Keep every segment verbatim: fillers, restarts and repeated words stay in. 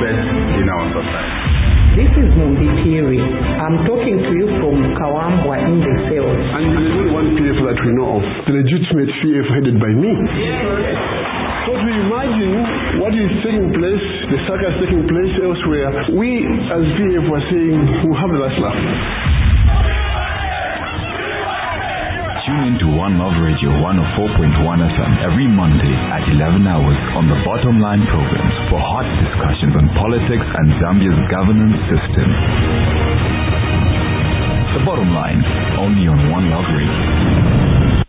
best in our society. This is Mumbitiri. I'm talking to you from Kawambwa in the field. And there is only one P F that we know of, the legitimate C F headed by me. So to imagine what is taking place, the circus taking place elsewhere, we as P F were saying, we'll have the last laugh. Tune in to One Love Radio one oh four point one F M every Monday at eleven hours on the Bottom Line programs for hot discussions on politics and Zambia's governance system. The Bottom Line, only on One Love Radio.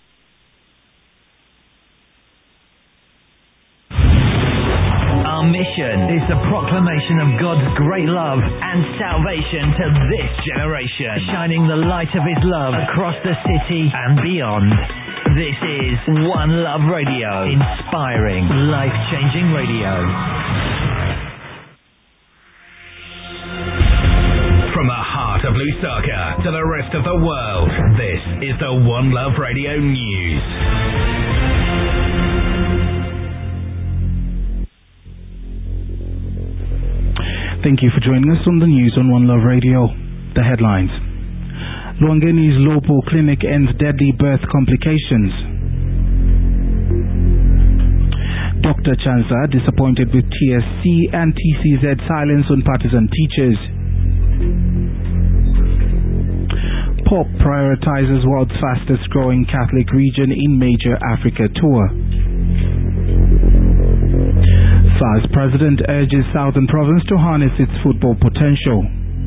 Our mission is the proclamation of God's great love and salvation to this generation, shining the light of His love across the city and beyond. This is One Love Radio, inspiring, life-changing radio. From the heart of Lusaka to the rest of the world, this is the One Love Radio News. Thank you for joining us on the news on One Love Radio. The headlines. Lwangeni's Lopo clinic ends deadly birth complications. Doctor Chanza disappointed with T S C and T C Z silence on partisan teachers. Pope prioritizes world's fastest growing Catholic region in major Africa tour. F A S President urges Southern Province to harness its football potential.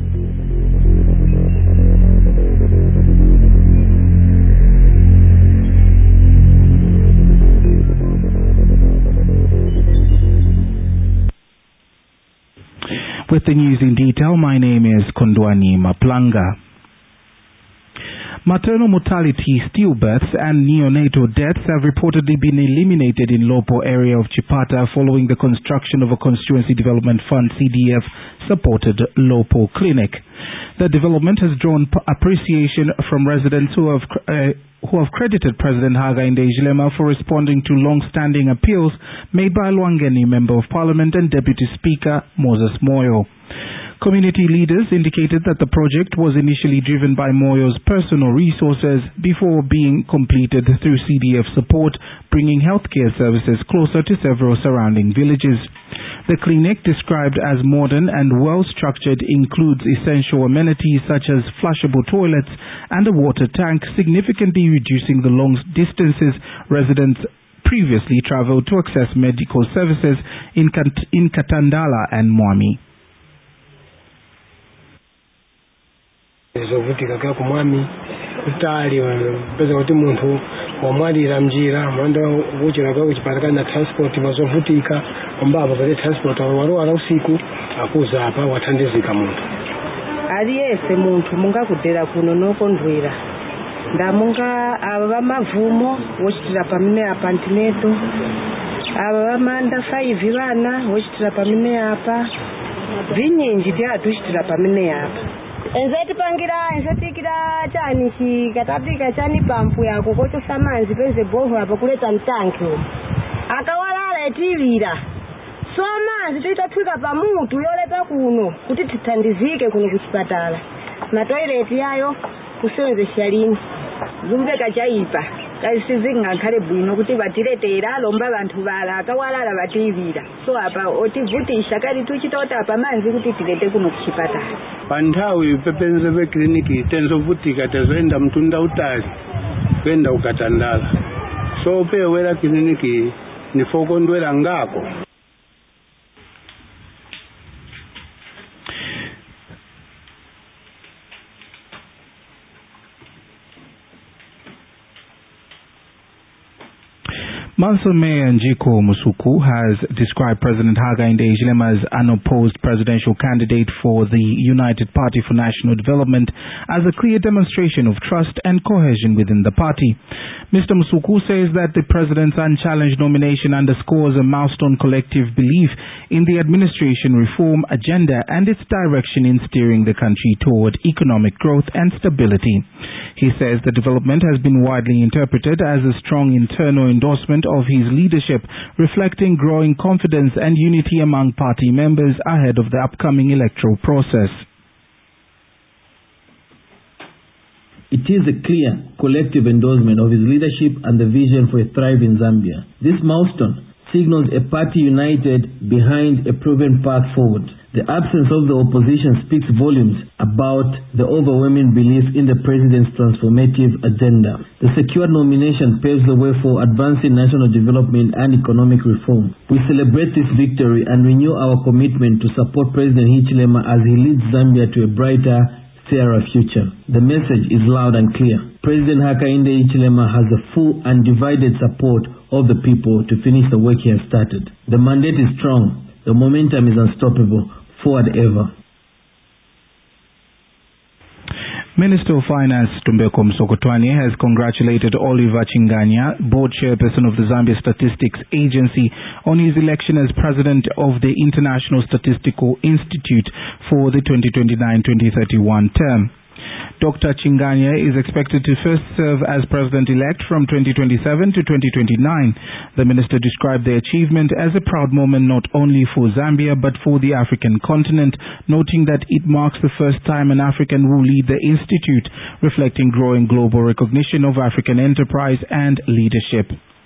With the news in detail, my name is Kondwani Maplanga. Maternal mortality, stillbirths and neonatal deaths have reportedly been eliminated in Lopo area of Chipata following the construction of a Constituency Development Fund C D F supported Lopo clinic. The development has drawn appreciation from residents who have uh, who have credited President Hakainde Hichilema for responding to long-standing appeals made by Lwangeni Member of Parliament and Deputy Speaker Moses Moyo. Community leaders indicated that the project was initially driven by Moyo's personal resources before being completed through C D F support, bringing healthcare services closer to several surrounding villages. The clinic, described as modern and well-structured, includes essential amenities such as flushable toilets and a water tank, significantly reducing the long distances residents previously traveled to access medical services in, Kat- in Katandala and Mwami. Zovutika kwa kumwami utali pesa kuti muntu wamwalira mjira mwanda uchira kwa kuchipatikana na transport mazovutika ambabo pale transport waro usiku akuza hapa wathandizika muntu aliyese muntu munga kudera kuno nokondwira ndamunga aba mavumo wochitira pamine apantineto aba manda five bana wochitira pamine apa vinyinji byatu chitira pamine apa enzeti pangira enzeti kira chani chi katapika chani pampu yako kocho samanzi penze boho hapo kuleta mtanki akawalala etilira so manzi titatuka pamutu yoleta kuno kuti titandizike kuno kuchipatala na toilet yayo kusenzesha lini zumbeka chaipa kasizinga khale bwino kuti batiletera lomba abantu bala akawalala batilira so apa otivutisha kali tuchitota pa manzi kuti tilete kuno kuchipatala panthawi pepenze pe kliniki tenzovutika tezoenda mtunda utali kwenda ukatandala so pewera kliniki nifokondwera ngako. Manso Mayor Njiko Musuku has described President Hakainde Hichilema as unopposed presidential candidate for the United Party for National Development as a clear demonstration of trust and cohesion within the party. Mister Musuku says that the president's unchallenged nomination underscores a milestone collective belief in the administration reform agenda and its direction in steering the country toward economic growth and stability. He says the development has been widely interpreted as a strong internal endorsement of his leadership, reflecting growing confidence and unity among party members ahead of the upcoming electoral process. It is a clear collective endorsement of his leadership and the vision for a thriving Zambia. This milestone signals a party united behind a proven path forward. The absence of the opposition speaks volumes about the overwhelming belief in the president's transformative agenda. The secured nomination paves the way for advancing national development and economic reform. We celebrate this victory and renew our commitment to support President Hichilema as he leads Zambia to a brighter, fairer future. The message is loud and clear. President Hakainde Hichilema has the full and divided support of the people to finish the work he has started. The mandate is strong. The momentum is unstoppable. Forward ever. Minister of Finance Tumbeko Msokotwane has congratulated Oliver Chinganya, board chairperson of the Zambia Statistics Agency, on his election as president of the International Statistical Institute for the twenty twenty-nine to twenty thirty-one term. Doctor Chinganya is expected to first serve as president-elect from twenty twenty-seven to twenty twenty-nine. The minister described the achievement as a proud moment not only for Zambia but for the African continent, noting that it marks the first time an African will lead the institute, reflecting growing global recognition of African enterprise and leadership.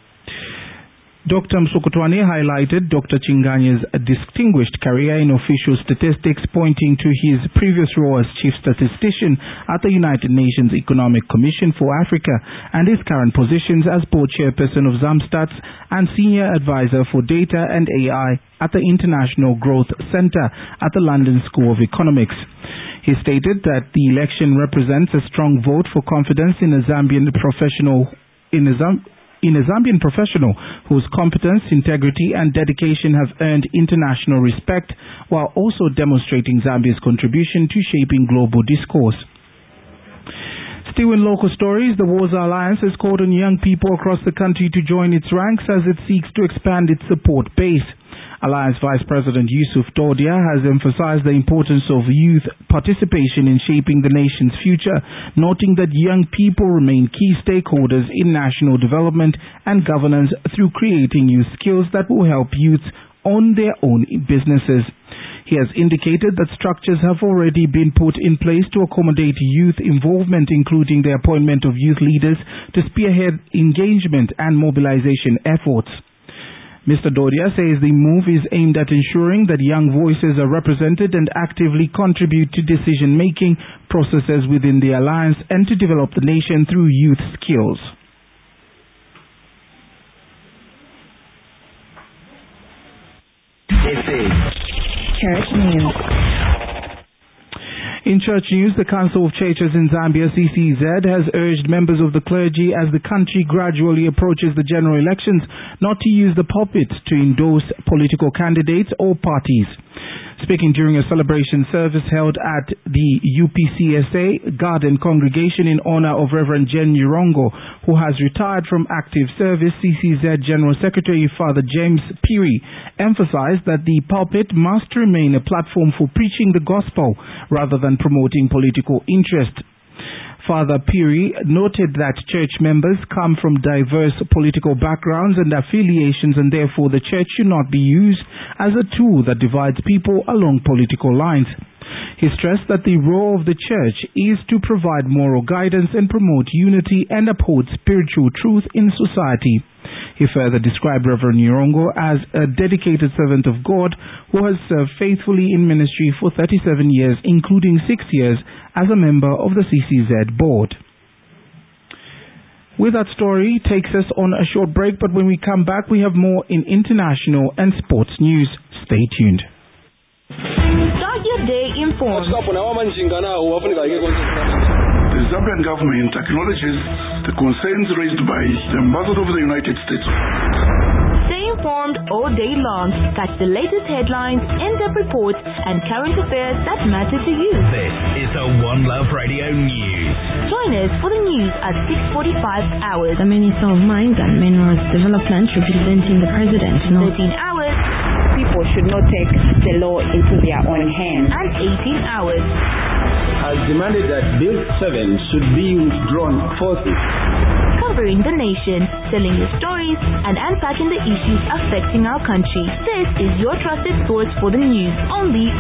Doctor Msokotwane highlighted Doctor Chinganya's distinguished career in official statistics, pointing to his previous role as chief statistician at the United Nations Economic Commission for Africa and his current positions as board chairperson of ZAMSTATS and senior advisor for data and A I at the International Growth Centre at the London School of Economics. He stated that the election represents a strong vote for confidence in a Zambian professional in a Zambian in a Zambian professional whose competence, integrity and dedication have earned international respect, while also demonstrating Zambia's contribution to shaping global discourse. Still in local stories, the Woza Alliance has called on young people across the country to join its ranks as it seeks to expand its support base. Alliance Vice President Yusuf Dodia has emphasized the importance of youth participation in shaping the nation's future, noting that young people remain key stakeholders in national development and governance through creating new skills that will help youths own their own businesses. He has indicated that structures have already been put in place to accommodate youth involvement, including the appointment of youth leaders to spearhead engagement and mobilization efforts. Mister Dodia says the move is aimed at ensuring that young voices are represented and actively contribute to decision-making processes within the alliance and to develop the nation through youth skills. This is Church News. In church news, the Council of Churches in Zambia, C C Z, has urged members of the clergy as the country gradually approaches the general elections not to use the pulpit to endorse political candidates or parties. Speaking during a celebration service held at the U P C S A Garden Congregation in honor of Reverend Jen Urongo, who has retired from active service, C C Z General Secretary Father James Peary emphasized that the pulpit must remain a platform for preaching the gospel rather than promoting political interest. Father Peary noted that church members come from diverse political backgrounds and affiliations, and therefore the church should not be used as a tool that divides people along political lines. He stressed that the role of the church is to provide moral guidance and promote unity and uphold spiritual truth in society. He further described Reverend Urongo as a dedicated servant of God who has served faithfully in ministry for thirty-seven years, including six years as a member of the C C Z board. With that story takes us on a short break, but when we come back we have more in international and sports news. Stay tuned. Start your day informed. The Zambian government acknowledges the concerns raised by the Ambassador of the United States. Stay informed all day long. Catch the latest headlines, in-depth reports, and current affairs that matter to you. This is the One Love Radio News. Join us for the news at six forty-five hours. The Minister of Mines and Minerals Development representing the President. thirteen hours. People should not take the law into their own hands. And eighteen hours. Has demanded that Bill seven should be withdrawn forthwith. covering the nation, telling your stories and unpacking the issues affecting our country. This is your trusted source for the news, only